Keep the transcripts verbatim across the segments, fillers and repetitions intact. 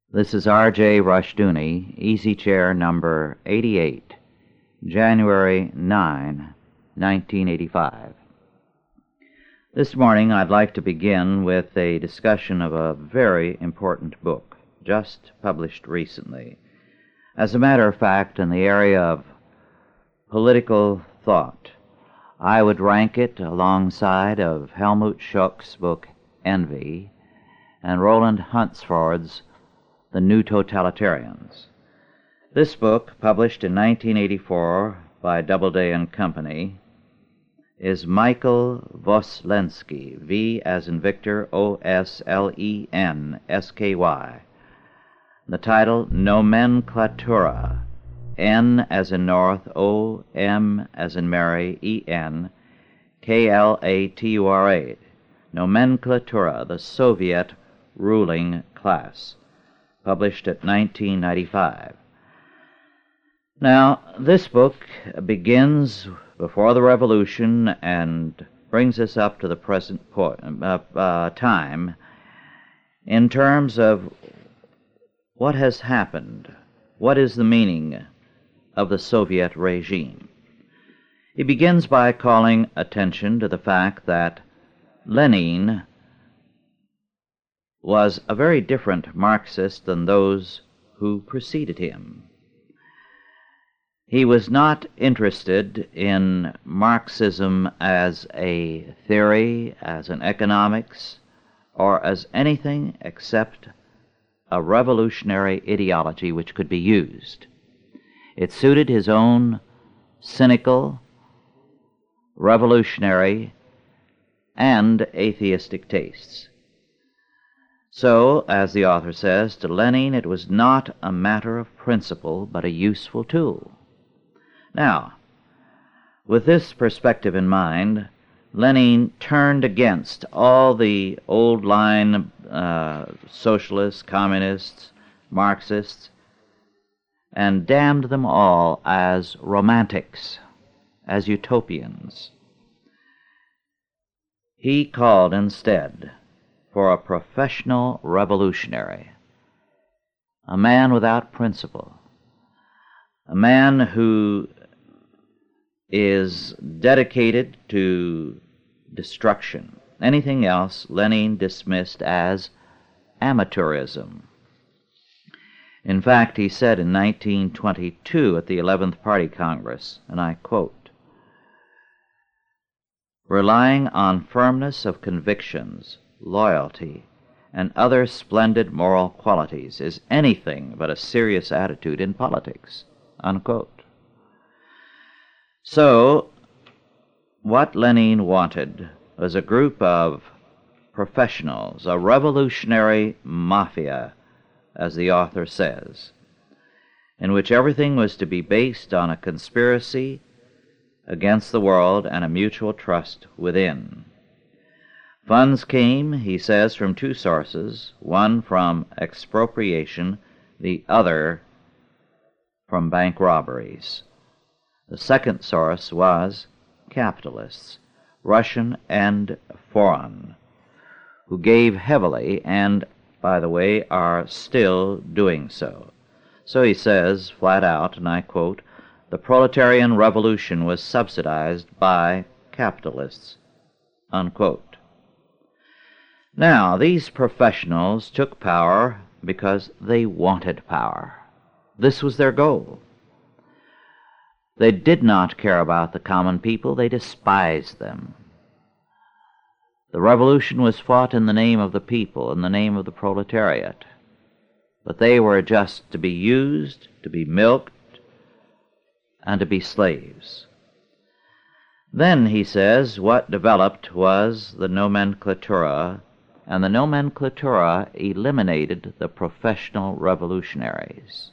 This is R J Rushdoony, Easy Chair number eighty-eight, January ninth, nineteen eighty-five. This morning I'd like to begin with a discussion of a very important book, just published recently. As a matter of fact, in the area of political thought, I would rank it alongside of Helmut Schuck's book, Envy, and Roland Hunsford's The New Totalitarians. This book, published in nineteen eighty-four by Doubleday and Company, is Michael Voslensky, V as in Victor, O S L E N S K Y. The title, Nomenclatura, N as in North, O, M as in Mary, E N, K L A T U R A. Nomenclatura, the Soviet ruling class, published at nineteen ninety-five. Now, this book begins before the Revolution and brings us up to the present po- uh, uh, time in terms of what has happened, what is the meaning of the Soviet regime. He begins by calling attention to the fact that Lenin was a very different Marxist than those who preceded him. He was not interested in Marxism as a theory, as an economics, or as anything except a revolutionary ideology which could be used. It suited his own cynical, revolutionary, and atheistic tastes. So, as the author says, to Lenin it was not a matter of principle, but a useful tool. Now, with this perspective in mind, Lenin turned against all the old-line uh, socialists, communists, Marxists, and damned them all as romantics, as utopians. He called instead for a professional revolutionary, a man without principle, a man who is dedicated to destruction. Anything else Lenin dismissed as amateurism. In fact, he said in nineteen twenty-two at the eleventh Party Congress, and I quote, "Relying on firmness of convictions, loyalty, and other splendid moral qualities is anything but a serious attitude in politics," unquote. So, what Lenin wanted was a group of professionals, a revolutionary mafia, as the author says, in which everything was to be based on a conspiracy against the world and a mutual trust within. Funds came, he says, from two sources, one from expropriation, the other from bank robberies. The second source was capitalists, Russian and foreign, who gave heavily and, by the way, are still doing so. So he says, flat out, and I quote, "The proletarian revolution was subsidized by capitalists," unquote. Now, these professionals took power because they wanted power. This was their goal. They did not care about the common people, they despised them. The revolution was fought in the name of the people, in the name of the proletariat. But they were just to be used, to be milked, and to be slaves. Then, he says, what developed was the nomenclatura, and the nomenclatura eliminated the professional revolutionaries.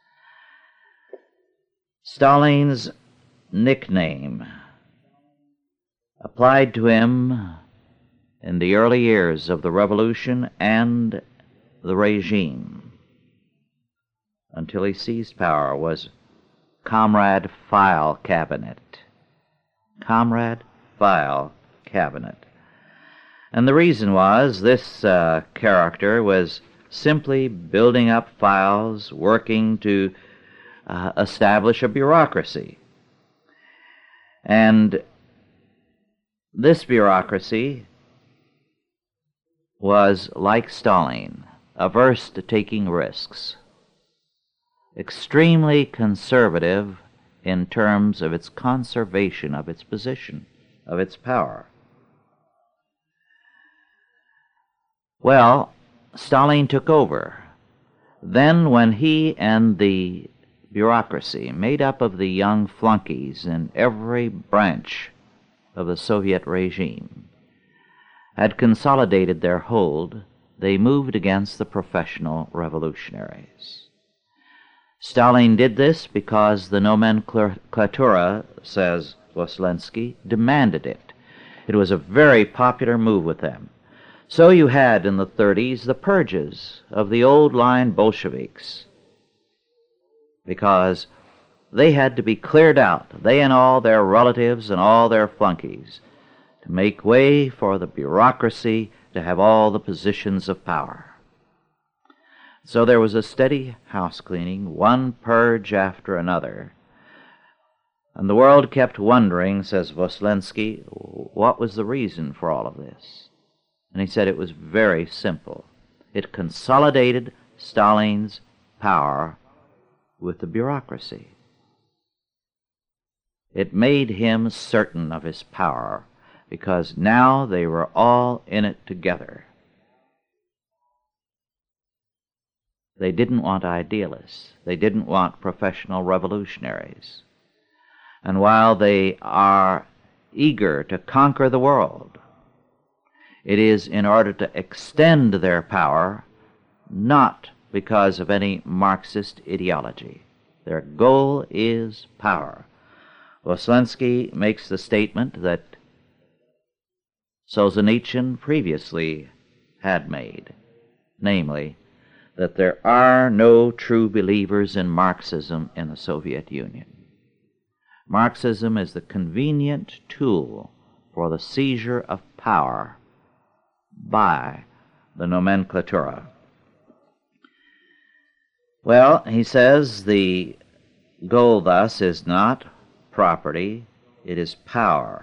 Stalin's nickname, applied to him in the early years of the revolution and the regime, until he seized power, was Comrade File Cabinet. Comrade File Cabinet. And the reason was this uh, character was simply building up files, working to uh, establish a bureaucracy. And this bureaucracy was, like Stalin, averse to taking risks, extremely conservative in terms of its conservation of its position, of its power. Well, Stalin took over. Then when he and the bureaucracy, made up of the young flunkies in every branch of the Soviet regime, had consolidated their hold, they moved against the professional revolutionaries. Stalin did this because the nomenclatura, says Voslensky, demanded it. It was a very popular move with them. So you had in the thirties the purges of the old-line Bolsheviks, because they had to be cleared out, they and all their relatives and all their flunkies, to make way for the bureaucracy to have all the positions of power. So there was a steady house cleaning, one purge after another. And the world kept wondering, says Voslensky, what was the reason for all of this? And he said it was very simple. It consolidated Stalin's power with the bureaucracy. It made him certain of his power, because now they were all in it together. They didn't want idealists. They didn't want professional revolutionaries. And while they are eager to conquer the world, it is in order to extend their power, not because of any Marxist ideology. Their goal is power. Voslensky makes the statement that Solzhenitsyn previously had made, namely, that there are no true believers in Marxism in the Soviet Union. Marxism is the convenient tool for the seizure of power by the nomenclatura. Well, he says the goal thus is not property, it is power.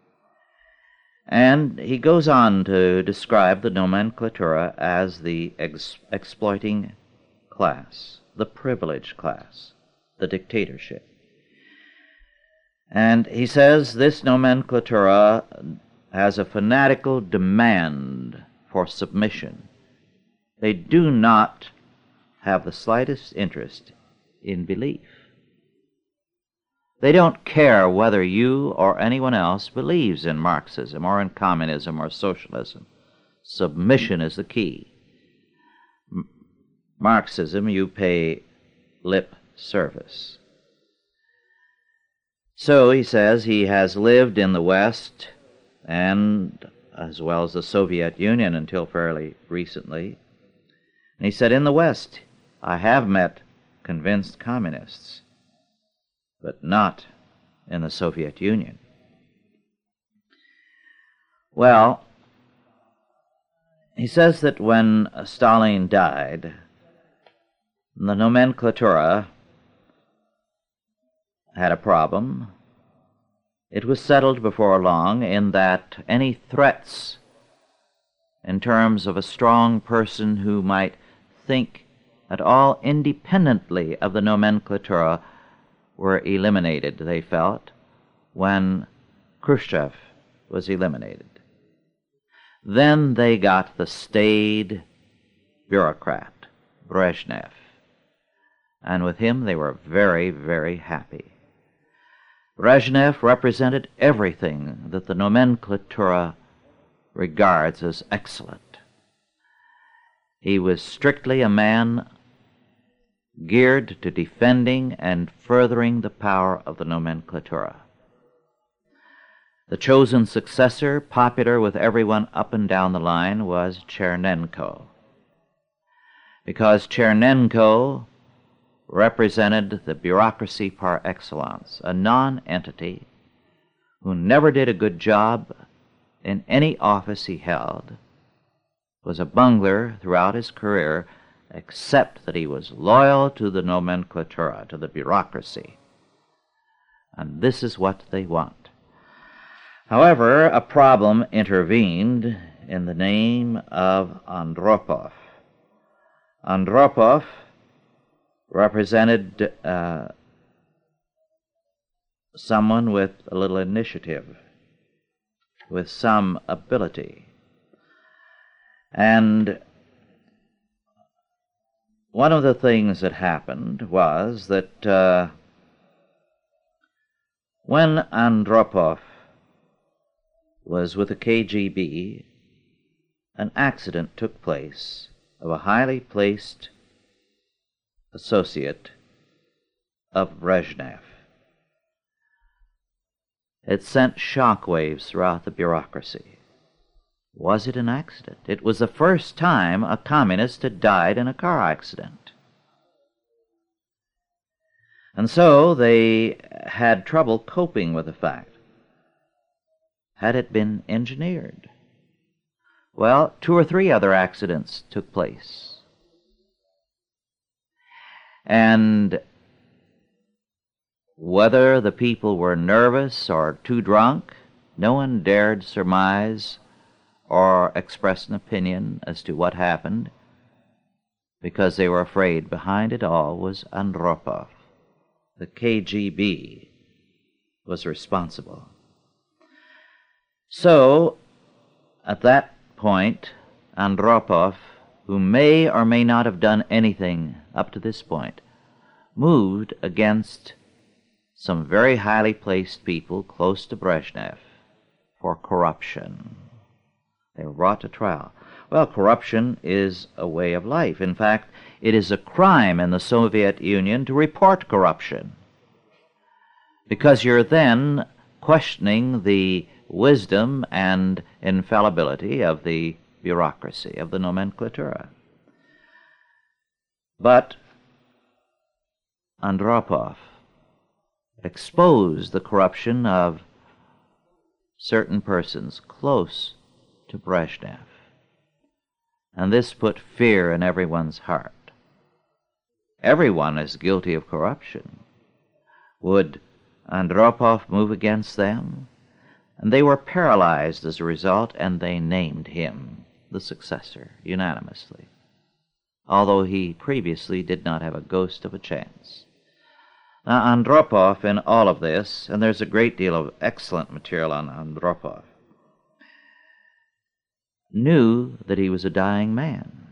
And he goes on to describe the nomenclatura as the ex- exploiting class, the privileged class, the dictatorship. And he says this nomenclatura has a fanatical demand for submission. They do not have the slightest interest in belief. They don't care whether you or anyone else believes in Marxism or in communism or socialism. Submission is the key. M- Marxism, you pay lip service. So he says he has lived in the West and as well as the Soviet Union until fairly recently. And he said, in the West, I have met convinced communists, but not in the Soviet Union. Well, he says that when Stalin died, the nomenclatura had a problem. It was settled before long in that any threats in terms of a strong person who might think at all independently of the nomenclatura were eliminated, they felt, when Khrushchev was eliminated. Then they got the staid bureaucrat, Brezhnev, and with him they were very, very happy. Brezhnev represented everything that the nomenclatura regards as excellent. He was strictly a man geared to defending and furthering the power of the nomenclatura. The chosen successor, popular with everyone up and down the line, was Chernenko, because Chernenko represented the bureaucracy par excellence, a non-entity who never did a good job in any office he held, was a bungler throughout his career, except that he was loyal to the nomenclatura, to the bureaucracy. And this is what they want. However, a problem intervened in the name of Andropov. Andropov represented uh, someone with a little initiative, with some ability. And one of the things that happened was that uh, when Andropov was with the K G B, an accident took place of a highly placed associate of Brezhnev. It sent shock waves throughout the bureaucracy. Was it an accident? It was the first time a communist had died in a car accident. And so they had trouble coping with the fact. Had it been engineered? Well, two or three other accidents took place. And whether the people were nervous or too drunk, no one dared surmise or express an opinion as to what happened, because they were afraid behind it all was Andropov. The K G B was responsible. So, at that point, Andropov, who may or may not have done anything up to this point, moved against some very highly placed people close to Brezhnev for corruption. They were brought to trial. Well, corruption is a way of life. In fact, it is a crime in the Soviet Union to report corruption, because you're then questioning the wisdom and infallibility of the bureaucracy, of the nomenclatura. But Andropov exposed the corruption of certain persons close to Brezhnev, and this put fear in everyone's heart. Everyone is guilty of corruption. Would Andropov move against them? And they were paralyzed as a result, and they named him the successor unanimously, although he previously did not have a ghost of a chance. Now, Andropov in all of this, and there's a great deal of excellent material on Andropov, knew that he was a dying man.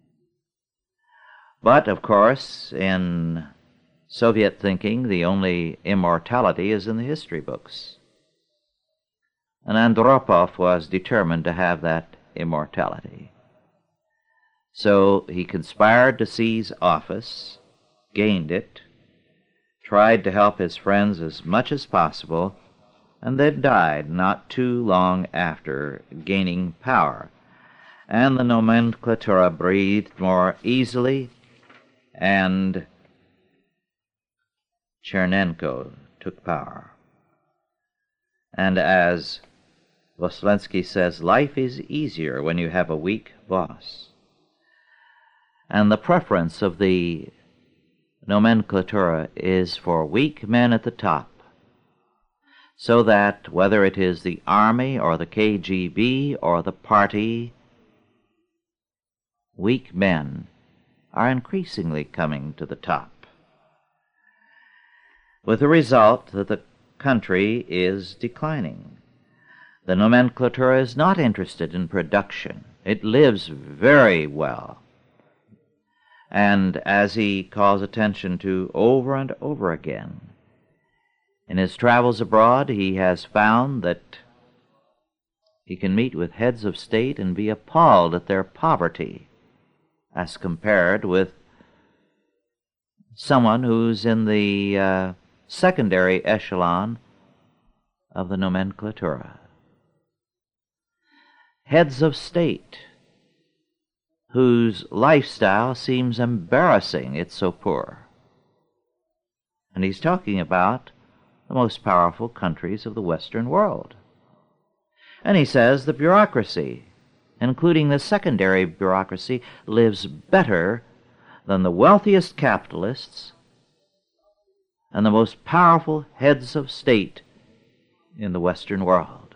But, of course, in Soviet thinking, the only immortality is in the history books. And Andropov was determined to have that immortality. So he conspired to seize office, gained it, tried to help his friends as much as possible, and then died not too long after gaining power. And the nomenclatura breathed more easily, and Chernenko took power. And as Voslensky says, life is easier when you have a weak boss. And the preference of the nomenclatura is for weak men at the top, so that whether it is the army or the K G B or the party, weak men are increasingly coming to the top, with the result that the country is declining. The nomenclatura is not interested in production. It lives very well. And as he calls attention to over and over again, in his travels abroad, he has found that he can meet with heads of state and be appalled at their poverty as compared with someone who's in the uh, secondary echelon of the nomenclatura. Heads of state whose lifestyle seems embarrassing, it's so poor. And he's talking about the most powerful countries of the Western world. And he says the bureaucracy including the secondary bureaucracy, lives better than the wealthiest capitalists and the most powerful heads of state in the Western world.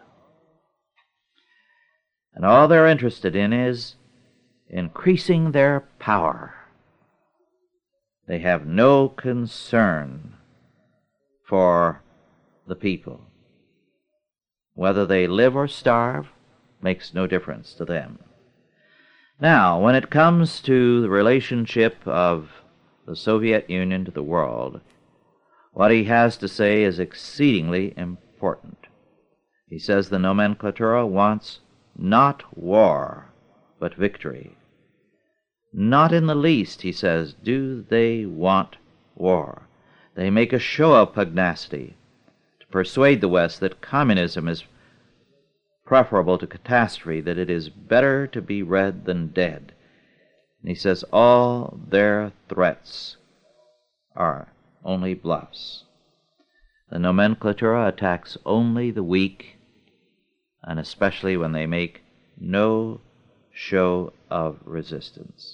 And all they're interested in is increasing their power. They have no concern for the people. Whether they live or starve makes no difference to them. Now, when it comes to the relationship of the Soviet Union to the world, what he has to say is exceedingly important. He says the nomenklatura wants not war, but victory. Not in the least, he says, do they want war. They make a show of pugnacity to persuade the West that communism is preferable to catastrophe, that it is better to be red than dead. And he says all their threats are only bluffs. The nomenklatura attacks only the weak, and especially when they make no show of resistance.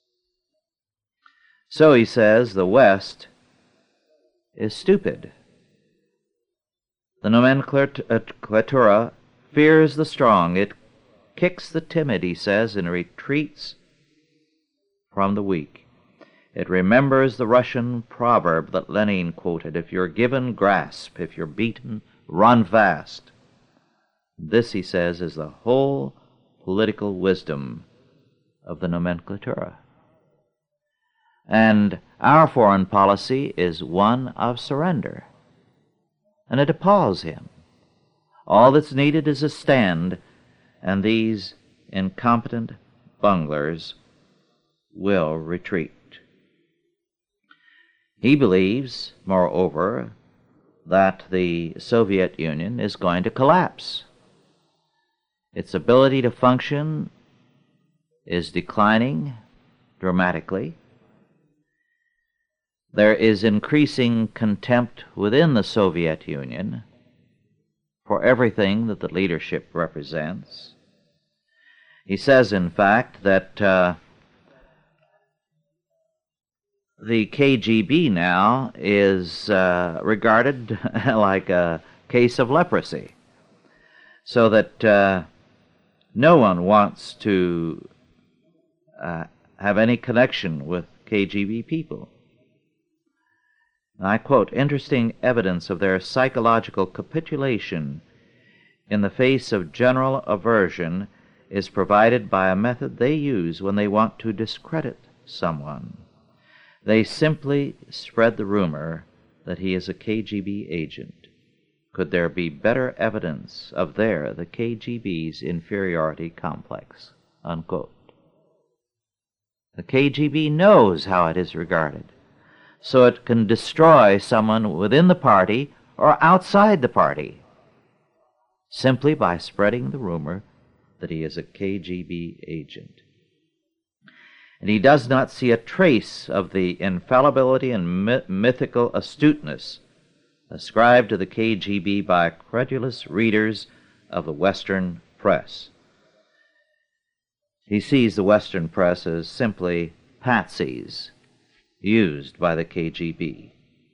So he says the West is stupid. The nomenklatura fears the strong. It kicks the timid, he says, and retreats from the weak. It remembers the Russian proverb that Lenin quoted, if you're given, grasp. If you're beaten, run fast. This, he says, is the whole political wisdom of the nomenklatura. And our foreign policy is one of surrender. And it appalls him. All that's needed is a stand, and these incompetent bunglers will retreat. He believes, moreover, that the Soviet Union is going to collapse. Its ability to function is declining dramatically. There is increasing contempt within the Soviet Union for everything that the leadership represents. He says, in fact, that uh, the K G B now is uh, regarded like a case of leprosy, so that uh, no one wants to uh, have any connection with K G B people. And I quote, interesting evidence of their psychological capitulation in the face of general aversion is provided by a method they use when they want to discredit someone. They simply spread the rumor that he is a K G B agent. Could there be better evidence of their, the K G B's, inferiority complex? Unquote. The K G B knows how it is regarded, so it can destroy someone within the party or outside the party simply by spreading the rumor that he is a K G B agent. And he does not see a trace of the infallibility and myth- mythical astuteness ascribed to the K G B by credulous readers of the Western press. He sees the Western press as simply patsies used by the K G B.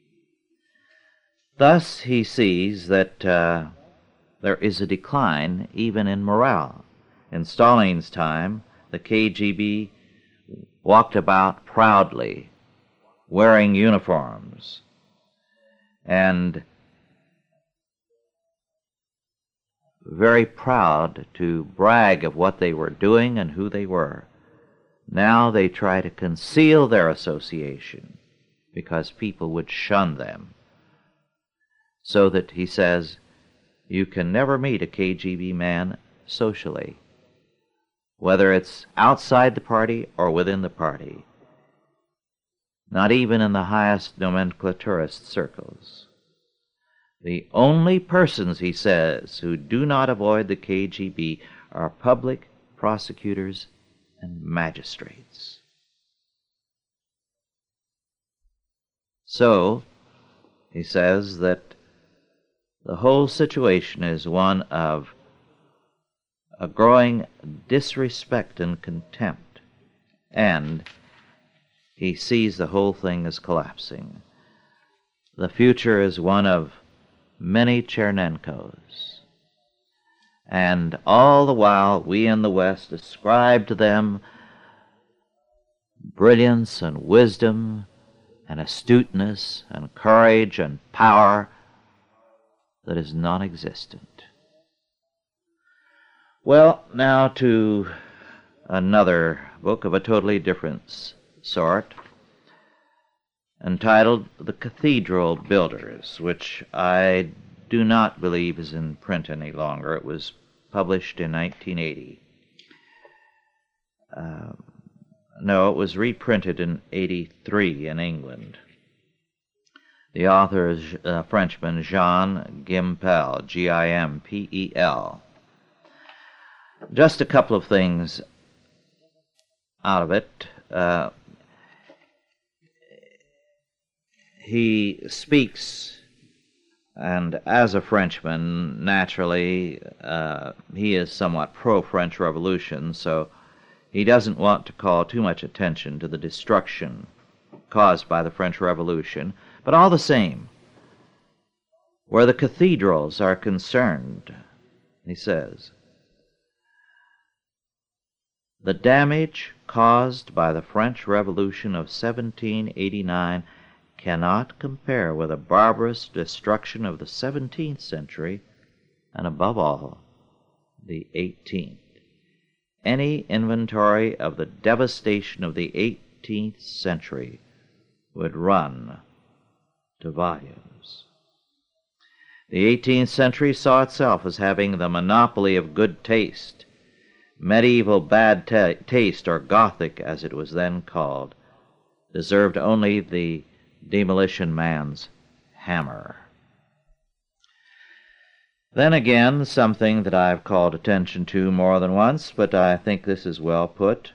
Thus he sees that uh, there is a decline even in morale. In Stalin's time, the K G B walked about proudly, wearing uniforms, and very proud to brag of what they were doing and who they were. Now they try to conceal their association because people would shun them. So that, he says, you can never meet a K G B man socially, whether it's outside the party or within the party, not even in the highest nomenklaturist circles. The only persons, he says, who do not avoid the K G B are public prosecutors and magistrates. So, he says that the whole situation is one of a growing disrespect and contempt, and he sees the whole thing as collapsing. The future is one of many Chernenkos, and all the while we in the West ascribe to them brilliance and wisdom and astuteness and courage and power that is non-existent. Well, now to another book of a totally different sort, entitled The Cathedral Builders, which I do not believe is in print any longer. It was published in nineteen eighty. Um, no, it was reprinted in eighty-three in England. The author is a Frenchman, Jean Gimpel, G I M P E L. Just a couple of things out of it. Uh, he speaks, and as a Frenchman, naturally, uh, he is somewhat pro-French Revolution, so he doesn't want to call too much attention to the destruction caused by the French Revolution. But all the same, where the cathedrals are concerned, he says, the damage caused by the French Revolution of seventeen eighty-nine cannot compare with the barbarous destruction of the seventeenth century, and above all, the eighteenth. Any inventory of the devastation of the eighteenth century would run to volumes. The eighteenth century saw itself as having the monopoly of good taste. Medieval bad ta- taste, or Gothic as it was then called, deserved only the demolition man's hammer. Then again, something that I've called attention to more than once, but I think this is well put,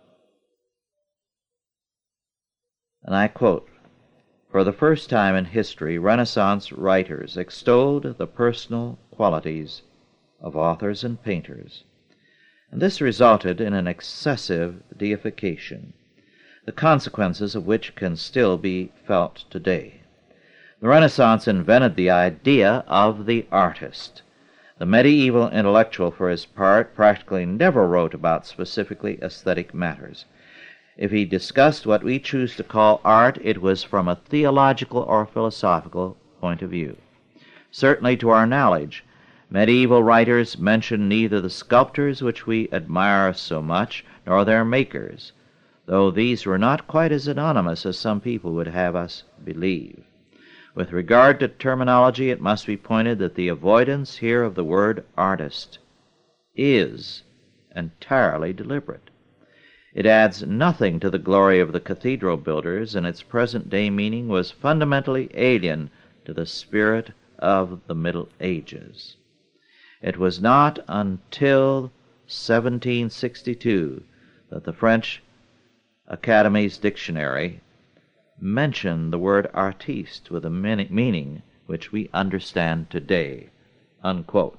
and I quote, "For the first time in history, Renaissance writers extolled the personal qualities of authors and painters, and this resulted in an excessive deification, the consequences of which can still be felt today. The Renaissance invented the idea of the artist. The medieval intellectual, for his part, practically never wrote about specifically aesthetic matters. If he discussed what we choose to call art, it was from a theological or philosophical point of view. Certainly, to our knowledge, medieval writers mention neither the sculptors which we admire so much, nor their makers, though these were not quite as anonymous as some people would have us believe. With regard to terminology, it must be pointed that the avoidance here of the word artist is entirely deliberate. It adds nothing to the glory of the cathedral builders, and its present-day meaning was fundamentally alien to the spirit of the Middle Ages. It was not until seventeen sixty-two that the French Academy's dictionary mentioned the word artiste with a meaning which we understand today," unquote.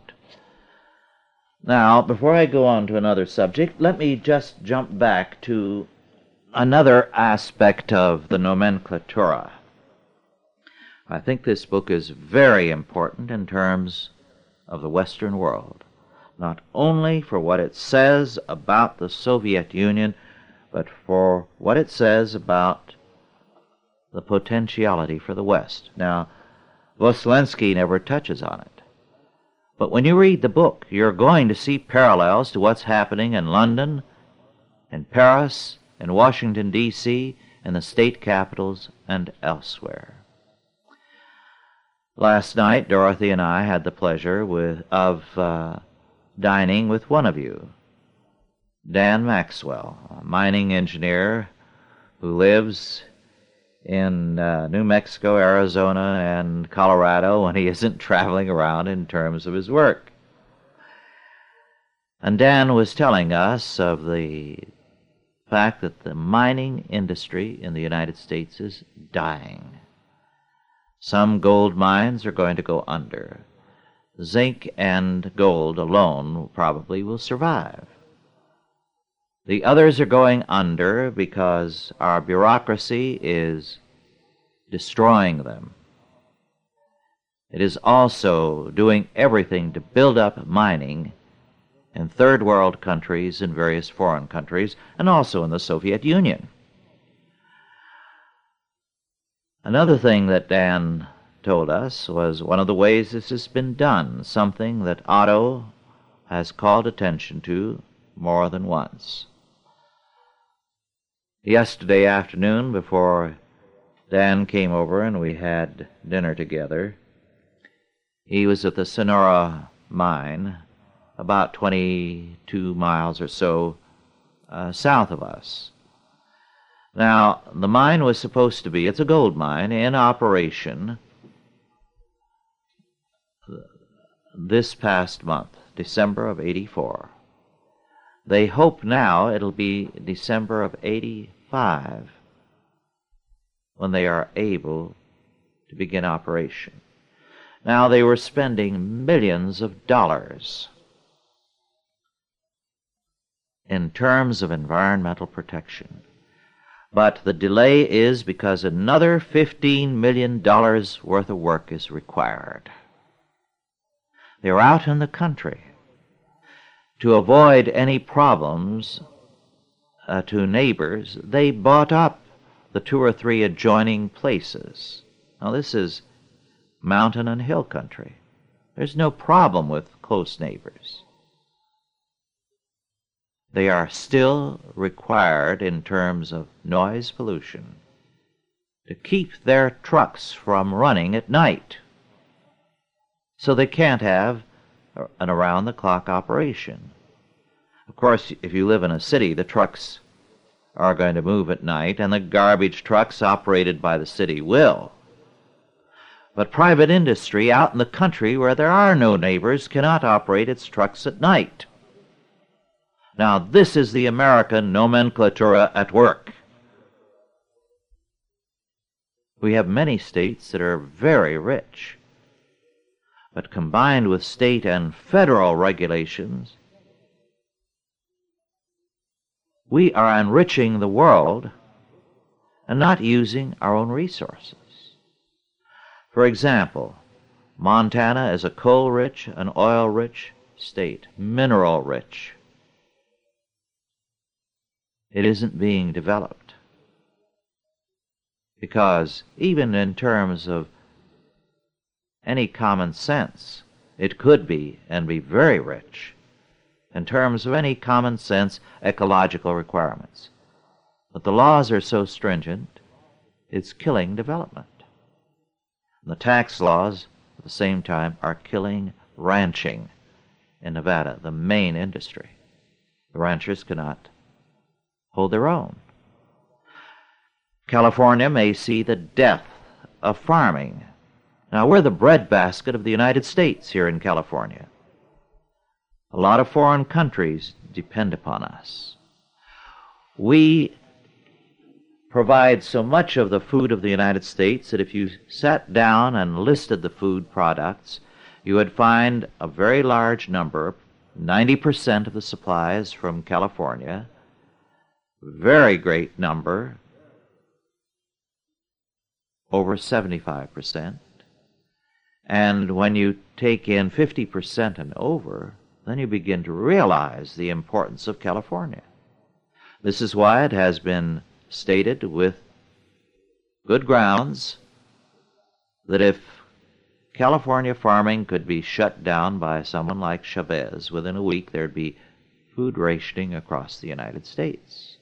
Now, before I go on to another subject, let me just jump back to another aspect of the nomenclatura. I think this book is very important in terms of the Western world, not only for what it says about the Soviet Union, but for what it says about the potentiality for the West. Now, Voslensky never touches on it. But when you read the book, you're going to see parallels to what's happening in London, in Paris, in Washington, D C, in the state capitals, and elsewhere. Last night, Dorothy and I had the pleasure with, of uh, dining with one of you, Dan Maxwell, a mining engineer who lives in uh, New Mexico, Arizona, and Colorado when he isn't traveling around in terms of his work. And Dan was telling us of the fact that the mining industry in the United States is dying. Some gold mines are going to go under. zinc and gold alone probably will survive. The others are going under because our bureaucracy is destroying them. It is also doing everything to build up mining in third world countries and various foreign countries, and also in the Soviet Union. Another thing that Dan told us was one of the ways this has been done, something that Otto has called attention to more than once. Yesterday afternoon, before Dan came over and we had dinner together, he was at the Sonora mine, about twenty-two miles or so uh, south of us. Now, the mine was supposed to be, it's a gold mine, in operation this past month, December of eighty-four. They hope now it'll be December of eighty-five when they are able to begin operation. Now, they were spending millions of dollars in terms of environmental protection. But the delay is because another fifteen million dollars worth of work is required. They're out in the country. To avoid any problems uh, to neighbors, they bought up the two or three adjoining places. Now, this is mountain and hill country. There's no problem with close neighbors. They are still required in terms of noise pollution to keep their trucks from running at night. So they can't have an around-the-clock operation. Of course, if you live in a city, the trucks are going to move at night, and the garbage trucks operated by the city will. But private industry out in the country where there are no neighbors cannot operate its trucks at night. Now, this is the American nomenclatura at work. We have many states that are very rich, but combined with state and federal regulations, we are enriching the world and not using our own resources. For example, Montana is a coal-rich and oil-rich state, mineral-rich. It isn't being developed because even in terms of any common sense, it could be and be very rich in terms of any common sense ecological requirements. But the laws are so stringent, it's killing development. And the tax laws, at the same time, are killing ranching in Nevada, the main industry. The ranchers cannot hold their own. California may see the death of farming. Now, we're the breadbasket of the United States here in California. A lot of foreign countries depend upon us. We provide so much of the food of the United States that if you sat down and listed the food products, you would find a very large number, ninety percent of the supplies from California, very great number, over seventy-five percent. And when you take in fifty percent and over, then you begin to realize the importance of California. This is why it has been stated with good grounds that if California farming could be shut down by someone like Chavez, within a week there'd be food rationing across the United States.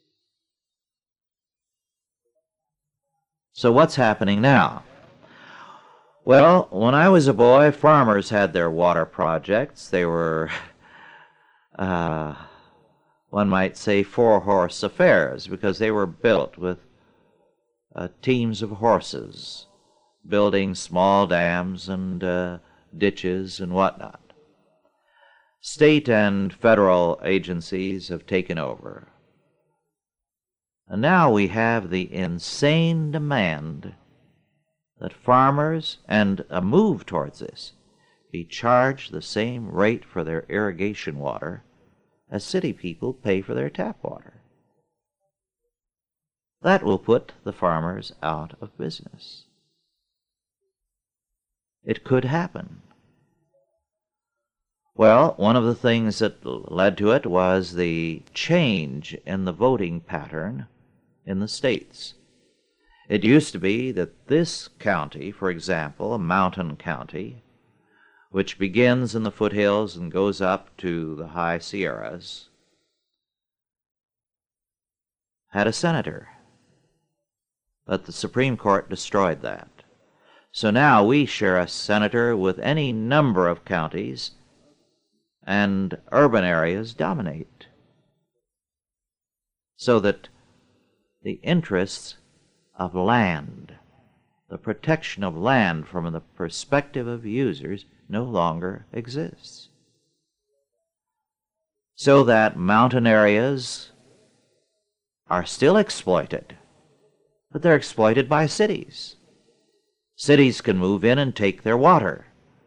So what's happening now? Well, when I was a boy, farmers had their water projects. They were, uh, one might say, four-horse affairs because they were built with uh, teams of horses, building small dams and uh, ditches and whatnot. State and federal agencies have taken over. And now we have the insane demand that farmers, and a move towards this, be charged the same rate for their irrigation water as city people pay for their tap water. That will put the farmers out of business. It could happen. Well, one of the things that led to it was the change in the voting pattern in the states. It used to be that this county, for example, a mountain county, which begins in the foothills and goes up to the high Sierras, had a senator. But the Supreme Court destroyed that. So now we share a senator with any number of counties, and urban areas dominate. So that the interests of land, the protection of land from the perspective of users, no longer exists. So that mountain areas are still exploited, but they're exploited by cities. Cities can move in and take their water.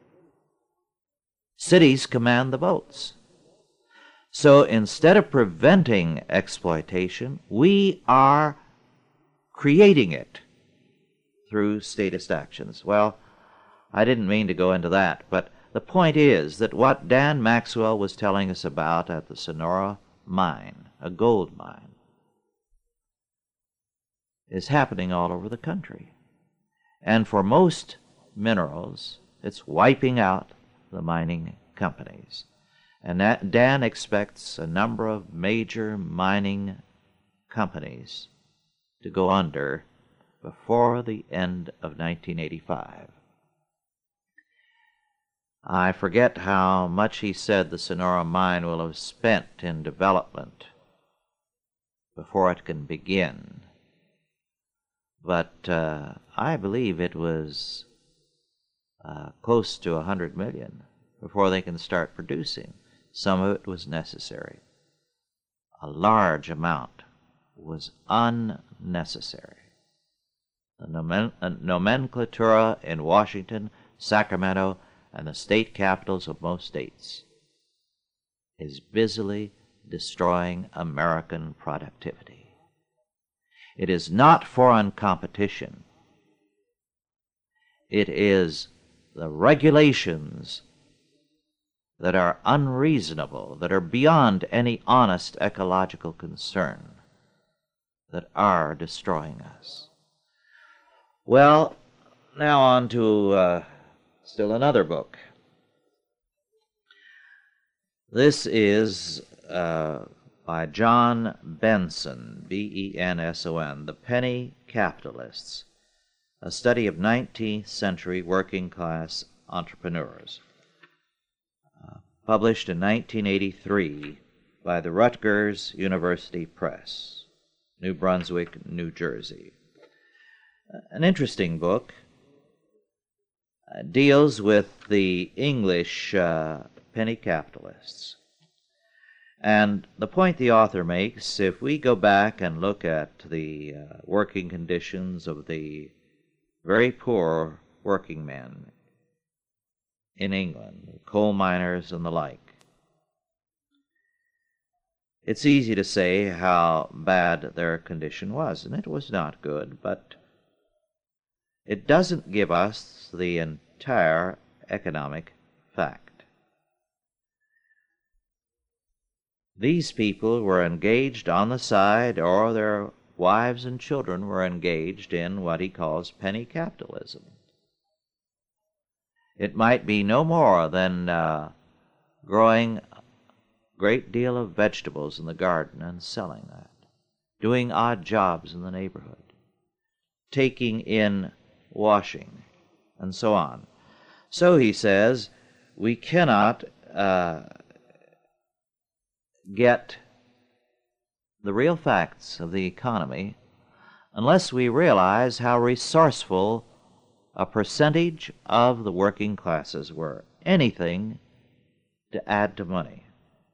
Cities command the votes. So instead of preventing exploitation, we are creating it through statist actions. Well, I didn't mean to go into that, but the point is that what Dan Maxwell was telling us about at the Sonora mine, a gold mine, is happening all over the country. And for most minerals, it's wiping out the mining companies. And that Dan expects a number of major mining companies to go under before the end of nineteen eighty-five. I forget how much he said the Sonora mine will have spent in development before it can begin. But uh, I believe it was uh, close to a hundred million before they can start producing. Some of it was necessary. A large amount was unnecessary. The nomen- uh, nomenclatura in Washington, Sacramento, and the state capitals of most states is busily destroying American productivity. It is not foreign competition. It is the regulations that are unreasonable, that are beyond any honest ecological concern, that are destroying us. Well, now on to uh, still another book. This is uh, by John Benson, B E N S O N, The Penny Capitalists, a study of nineteenth century working class entrepreneurs, uh, published in nineteen eighty-three by the Rutgers University Press, New Brunswick, New Jersey. An interesting book. Uh, deals with the English uh, penny capitalists. And the point the author makes, if we go back and look at the uh, working conditions of the very poor working men in England, coal miners and the like, it's easy to say how bad their condition was, and it was not good, but it doesn't give us the entire economic fact. These people were engaged on the side, or their wives and children were engaged in what he calls penny capitalism. It might be no more than uh, growing a great deal of vegetables in the garden and selling that, doing odd jobs in the neighborhood, taking in washing, and so on. So he says, we cannot uh, get the real facts of the economy unless we realize how resourceful a percentage of the working classes were. Anything to add to money.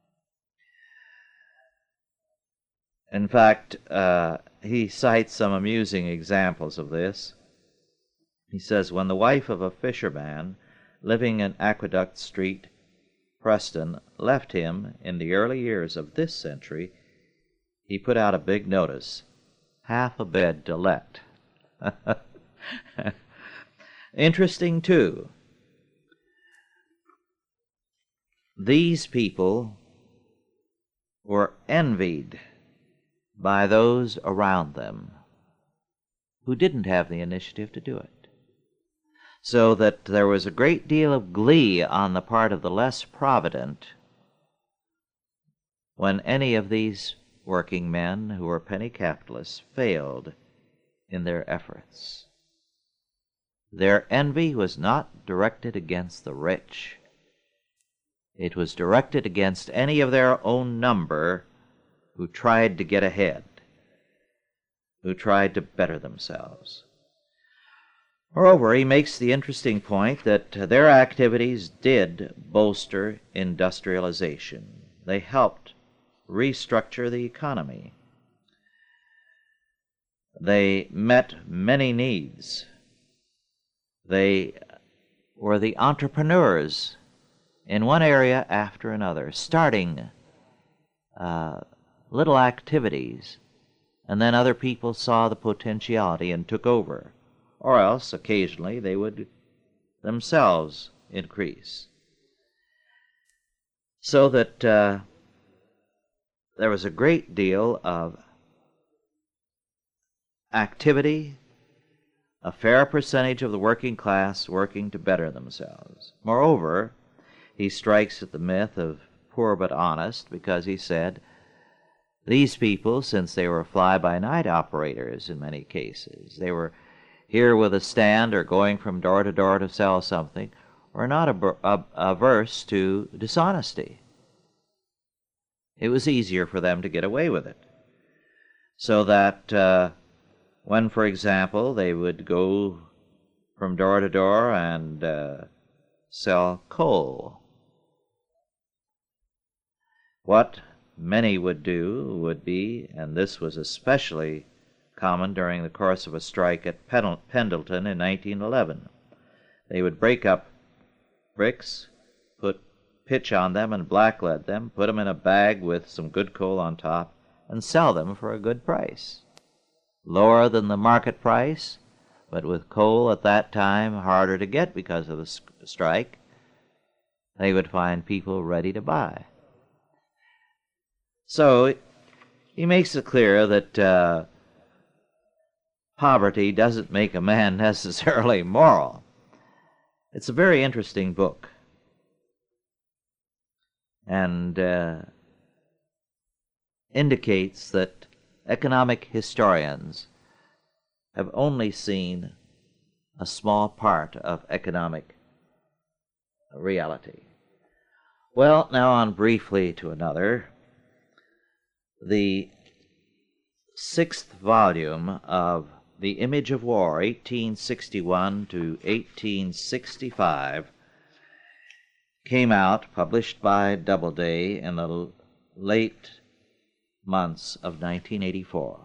In fact, uh, he cites some amusing examples of this. He says, when the wife of a fisherman living in Aqueduct Street, Preston, left him in the early years of this century, he put out a big notice, half a bed to let. Interesting, too. These people were envied by those around them who didn't have the initiative to do it, so that there was a great deal of glee on the part of the less provident when any of these working men who were penny capitalists failed in their efforts. Their envy was not directed against the rich. It was directed against any of their own number who tried to get ahead, who tried to better themselves. Moreover, he makes the interesting point that their activities did bolster industrialization. They helped restructure the economy. They met many needs. They were the entrepreneurs in one area after another, starting uh, little activities, and then other people saw the potentiality and took over, or else occasionally they would themselves increase. So that uh, there was a great deal of activity, a fair percentage of the working class working to better themselves. Moreover, he strikes at the myth of poor but honest, because he said these people, since they were fly-by-night operators in many cases, they were here with a stand or going from door to door to sell something, were not ab- ab- averse to dishonesty. It was easier for them to get away with it. So that uh, when, for example, they would go from door to door and uh, sell coal, what many would do would be, and this was especially common during the course of a strike at Pendleton in nineteen eleven, they would break up bricks, put pitch on them and blacklead them, put them in a bag with some good coal on top, and sell them for a good price. Lower than the market price, but with coal at that time harder to get because of the strike, they would find people ready to buy. So he makes it clear that uh, poverty doesn't make a man necessarily moral. It's a very interesting book, and uh, indicates that economic historians have only seen a small part of economic reality. Well, now on briefly to another. The sixth volume of The Image of War, eighteen sixty-one to eighteen sixty-five, came out, published by Doubleday, in the late months of nineteen eighty-four.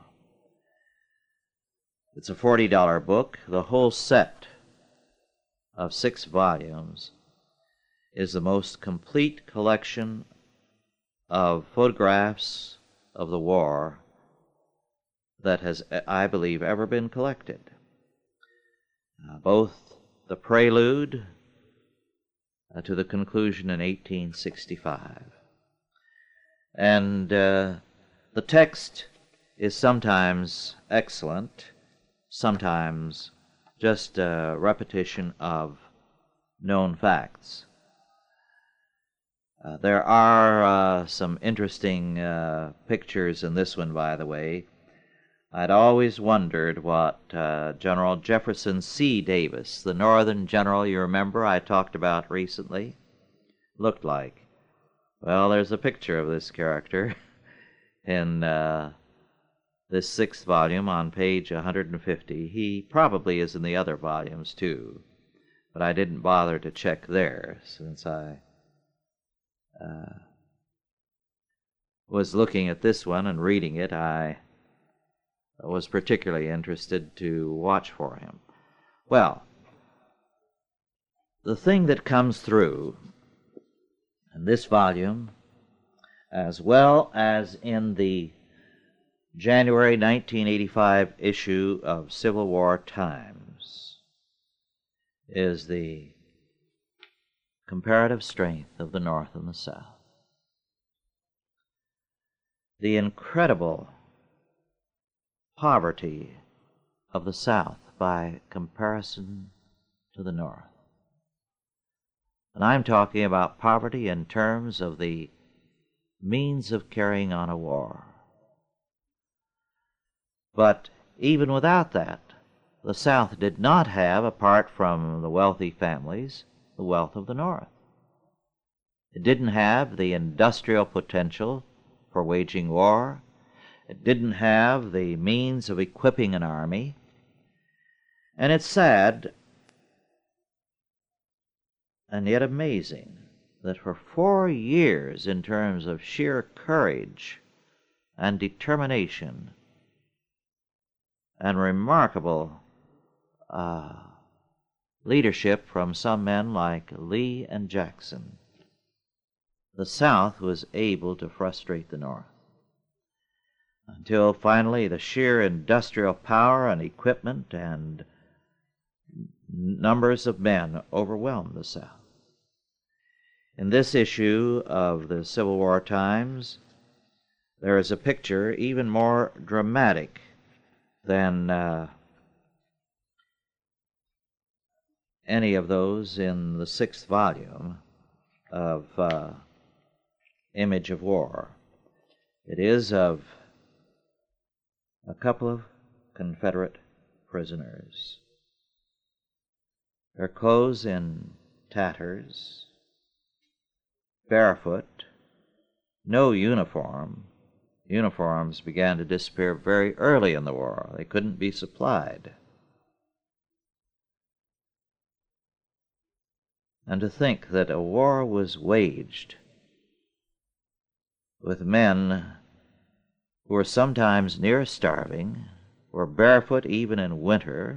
It's a forty dollar book. The whole set of six volumes is the most complete collection of photographs of the war that has, I believe, ever been collected. Uh, both the prelude uh, to the conclusion in eighteen sixty-five. And uh, the text is sometimes excellent, sometimes just a repetition of known facts. Uh, there are uh, some interesting uh, pictures in this one, by the way. I'd always wondered what uh, General Jefferson C. Davis, the Northern general you remember I talked about recently, looked like. Well, there's a picture of this character in uh, this sixth volume on page one hundred fifty. He probably is in the other volumes, too, but I didn't bother to check there since I Uh, was looking at this one and reading it. I was particularly interested to watch for him. Well, the thing that comes through in this volume, as well as in the January nineteen eighty-five issue of Civil War Times, is the comparative strength of the North and the South. The incredible poverty of the South by comparison to the North. And I'm talking about poverty in terms of the means of carrying on a war. But even without that, the South did not have, apart from the wealthy families, the wealth of the North. It didn't have the industrial potential for waging war. It didn't have the means of equipping an army. And it's sad and yet amazing that for four years, in terms of sheer courage and determination and remarkable uh, leadership from some men like Lee and Jackson, the South was able to frustrate the North, until finally the sheer industrial power and equipment and numbers of men overwhelmed the South. In this issue of the Civil War Times, there is a picture even more dramatic than uh, any of those in the sixth volume of uh, Image of War. It is of a couple of Confederate prisoners. Their clothes in tatters, barefoot, no uniform. Uniforms began to disappear very early in the war. They couldn't be supplied. And to think that a war was waged with men who were sometimes near starving, were barefoot even in winter,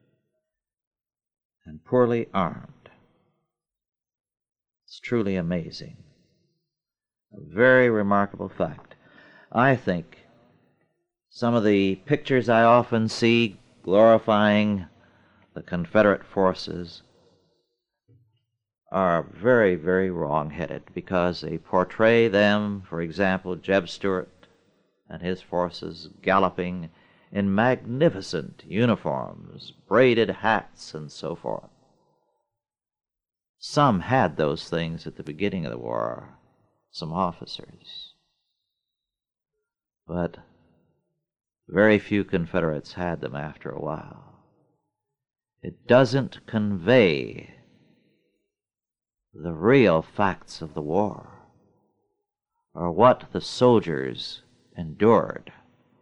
and poorly armed. It's truly amazing. A very remarkable fact. I think some of the pictures I often see glorifying the Confederate forces are very, very wrong-headed, because they portray them, for example, Jeb Stuart and his forces galloping in magnificent uniforms, braided hats, and so forth. Some had those things at the beginning of the war, some officers. But very few Confederates had them after a while. It doesn't convey the real facts of the war, or what the soldiers endured.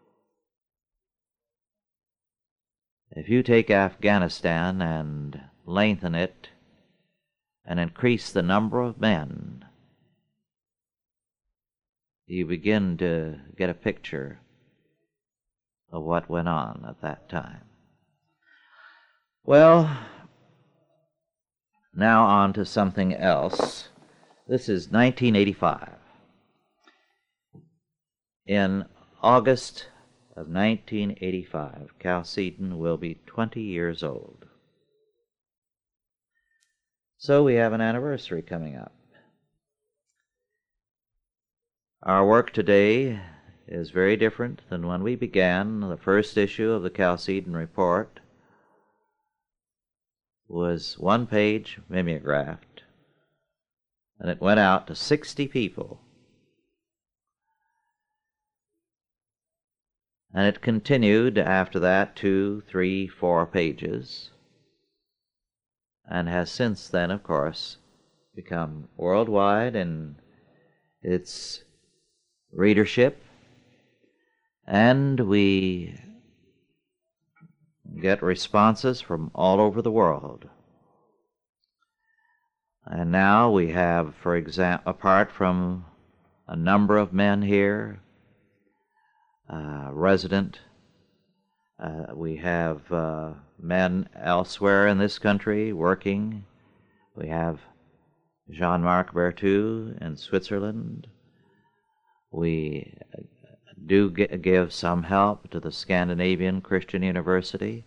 If you take Afghanistan and lengthen it and increase the number of men, you begin to get a picture of what went on at that time. Well, now on to something else. This is nineteen eighty-five. In August of nineteen eighty-five, Chalcedon will be twenty years old. So we have an anniversary coming up. Our work today is very different than when we began. The first issue of the Chalcedon Report was one page mimeographed, and it went out to sixty people. And it continued after that two, three, four pages, and has since then, of course, become worldwide in its readership, and we get responses from all over the world. And now we have, for example, apart from a number of men here, uh, resident, uh, we have uh, men elsewhere in this country working We have Jean-Marc Berthoud in Switzerland. We do give some help to the Scandinavian Christian University,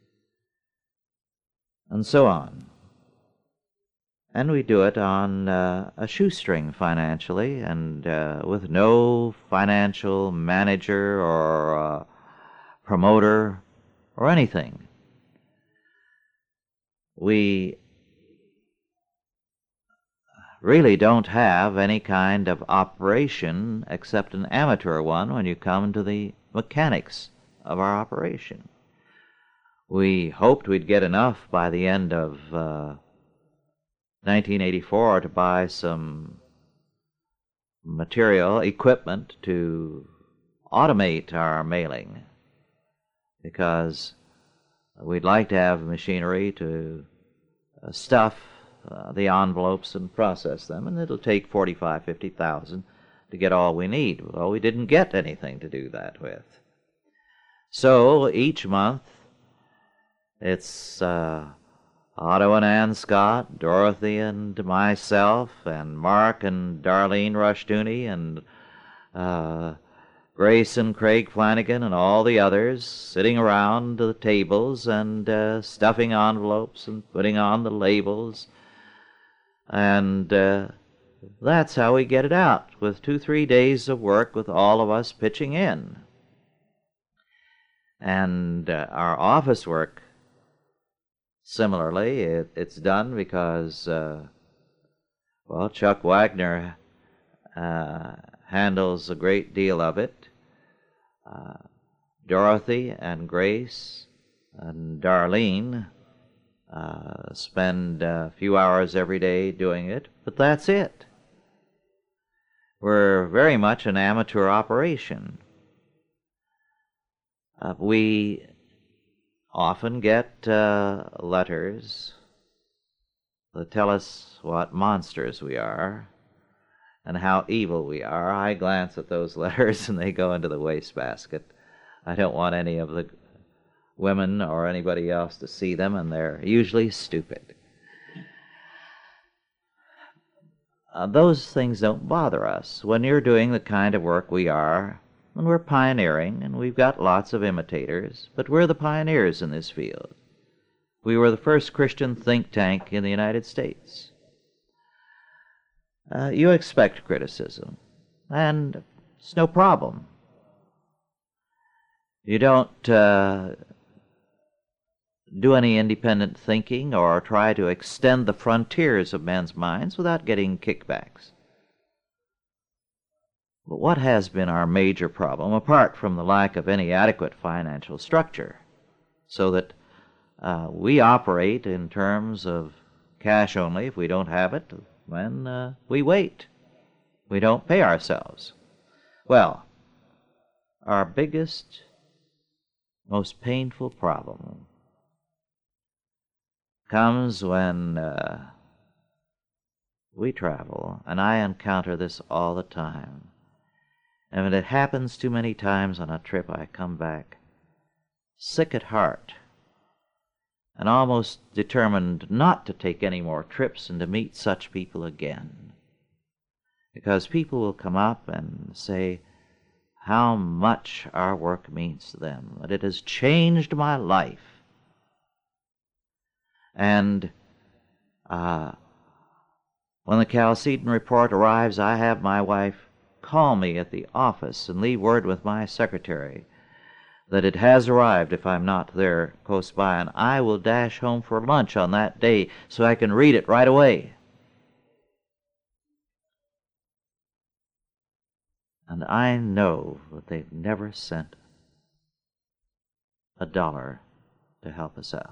and so on. And we do it on uh, a shoestring financially, and uh, with no financial manager or uh, promoter or anything. We really don't have any kind of operation except an amateur one when you come to the mechanics of our operation. We hoped we'd get enough by the end of uh, nineteen eighty-four to buy some material, equipment to automate our mailing, because we'd like to have machinery to uh, stuff uh, the envelopes and process them, and it'll take forty-five, fifty thousand to get all we need. Well, we didn't get anything to do that with. So each month, it's uh, Otto and Ann Scott, Dorothy and myself, and Mark and Darlene Rushdoony, and uh, Grace and Craig Flanagan, and all the others sitting around the tables and uh, stuffing envelopes and putting on the labels. And uh, that's how we get it out, with two, three days of work with all of us pitching in. And uh, our office work, similarly, it, it's done because, uh, well, Chuck Wagner uh, handles a great deal of it. Uh, Dorothy and Grace and Darlene uh, spend a few hours every day doing it, but that's it. We're very much an amateur operation. Uh, we often get uh, letters that tell us what monsters we are and how evil we are. I glance at those letters and they go into the wastebasket. I don't want any of the women or anybody else to see them, and they're usually stupid. Uh, those things don't bother us. When you're doing the kind of work we are, and we're pioneering, and we've got lots of imitators, but we're the pioneers in this field. We were the first Christian think tank in the United States. Uh, you expect criticism, and it's no problem. You don't uh, do any independent thinking or try to extend the frontiers of men's minds without getting kickbacks. But what has been our major problem, apart from the lack of any adequate financial structure, so that uh, we operate in terms of cash only if we don't have it, when uh, we wait. We don't pay ourselves. Well, our biggest, most painful problem comes when uh, we travel, and I encounter this all the time. And when it happens too many times on a trip, I come back sick at heart and almost determined not to take any more trips and to meet such people again. Because people will come up and say how much our work means to them, that it has changed my life. And uh, when the Chalcedon report arrives, I have my wife call me at the office and leave word with my secretary that it has arrived if I'm not there close by, and I will dash home for lunch on that day so I can read it right away. And I know that they've never sent a dollar to help us out.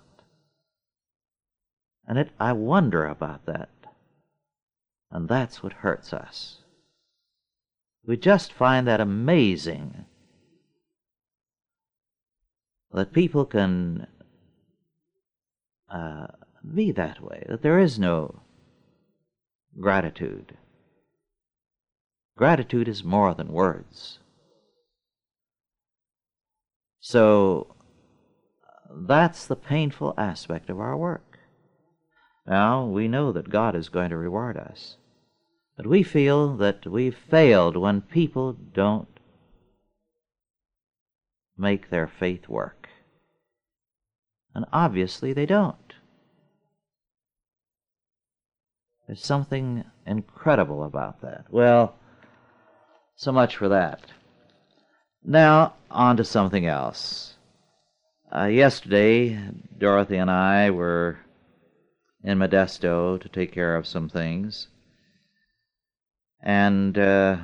And it, I wonder about that. And that's what hurts us. We just find that amazing, that people can uh, be that way, that there is no gratitude. Gratitude is more than words. So that's the painful aspect of our work. Now, we know that God is going to reward us, but we feel that we've failed when people don't make their faith work. And obviously they don't. There's something incredible about that. Well, so much for that. Now, on to something else. Uh, yesterday, Dorothy and I were in Modesto to take care of some things. And uh,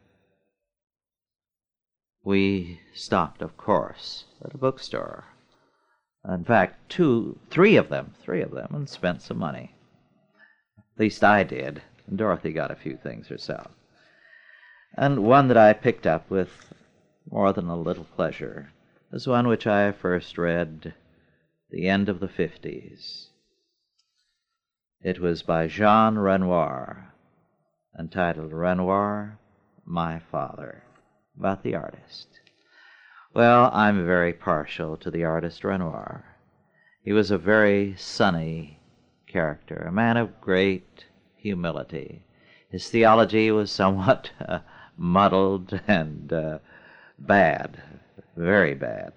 we stopped, of course, at a bookstore. In fact, two, three of them, three of them, and spent some money. At least I did. And Dorothy got a few things herself. And one that I picked up with more than a little pleasure was one which I first read the end of the fifties. It was by Jean Renoir, entitled Renoir, My Father, about the artist. Well, I'm very partial to the artist Renoir. He was a very sunny character, a man of great humility. His theology was somewhat uh, muddled and uh, bad, very bad.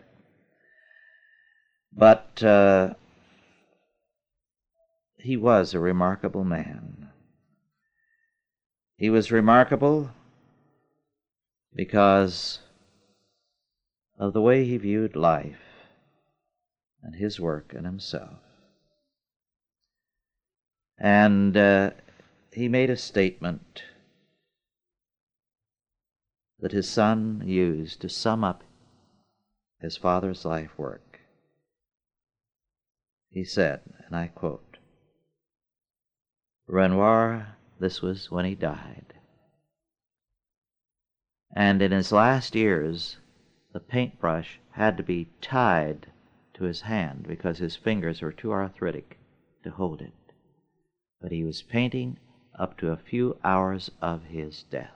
But uh, he was a remarkable man. He was remarkable because of the way he viewed life and his work and himself. And uh, he made a statement that his son used to sum up his father's life work. He said, and I quote, "Renoir, this was when he died. And in his last years, the paintbrush had to be tied to his hand because his fingers were too arthritic to hold it. But he was painting up to a few hours of his death."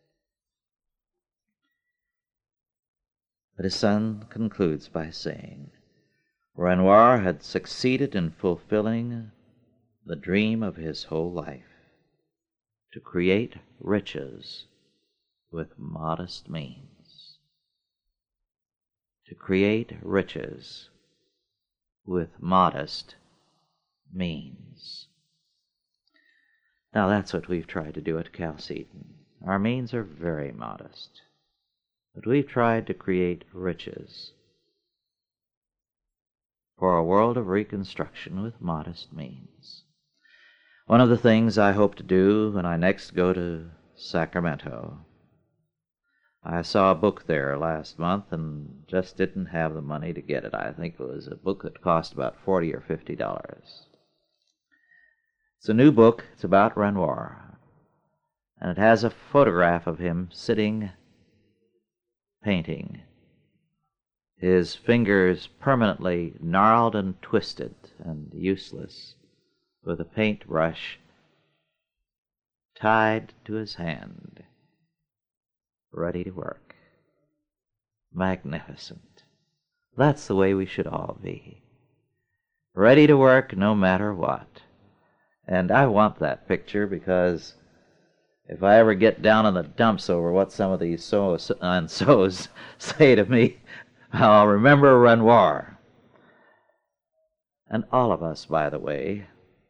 But his son concludes by saying, Renoir had succeeded in fulfilling the dream of his whole life, to create riches with modest means. To create riches with modest means. Now that's what we've tried to do at Chalcedon. Our means are very modest, but we've tried to create riches for a world of reconstruction with modest means. One of the things I hope to do when I next go to Sacramento, I saw a book there last month and just didn't have the money to get it. I think it was a book that cost about forty or fifty dollars. It's a new book. It's about Renoir, and it has a photograph of him sitting painting, his fingers permanently gnarled and twisted and useless, with a paintbrush tied to his hand, ready to work. Magnificent. That's the way we should all be. Ready to work no matter what. And I want that picture because if I ever get down in the dumps over what some of these so and so's say to me, I'll remember Renoir. And all of us, by the way,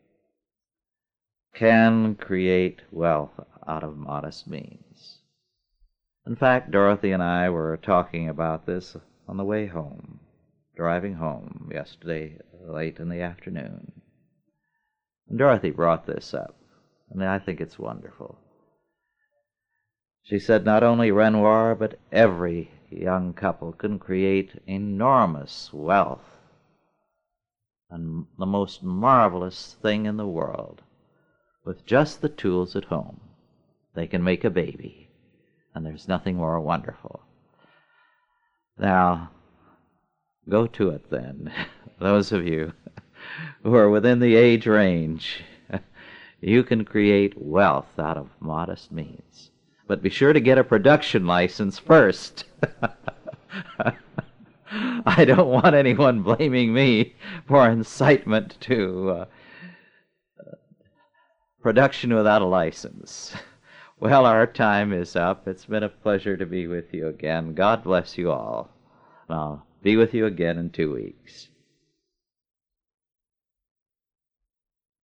can create wealth out of modest means. In fact, Dorothy and I were talking about this on the way home, driving home yesterday late in the afternoon. And Dorothy brought this up, and I think it's wonderful. She said not only Renoir, but every young couple can create enormous wealth and the most marvelous thing in the world with just the tools at home. They can make a baby, and there's nothing more wonderful. Now, go to it then, those of you who are within the age range. You can create wealth out of modest means. But be sure to get a production license first. I don't want anyone blaming me for incitement to production without a license. Well, our time is up. It's been a pleasure to be with you again. God bless you all. And I'll be with you again in two weeks.